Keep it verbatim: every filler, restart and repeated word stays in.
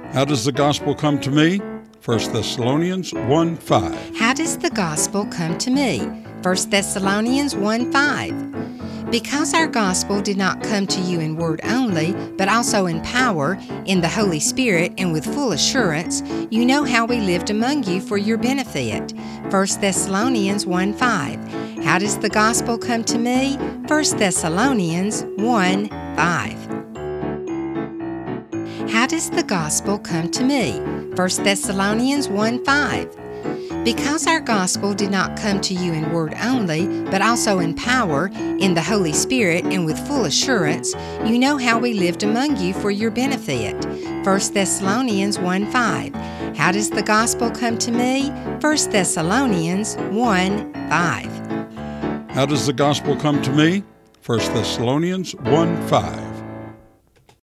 How does the gospel come to me? First Thessalonians one five. How does the gospel come to me? First Thessalonians one five. Because our gospel did not come to you in word only, but also in power, in the Holy Spirit, and with full assurance, you know how we lived among you for your benefit. First Thessalonians one five. How does the gospel come to me? First Thessalonians one five. How does the gospel come to me? First Thessalonians one five. Because our gospel did not come to you in word only, but also in power, in the Holy Spirit, and with full assurance, you know how we lived among you for your benefit. First Thessalonians one five. How does the gospel come to me? First Thessalonians one five. How does the gospel come to me? First Thessalonians one five.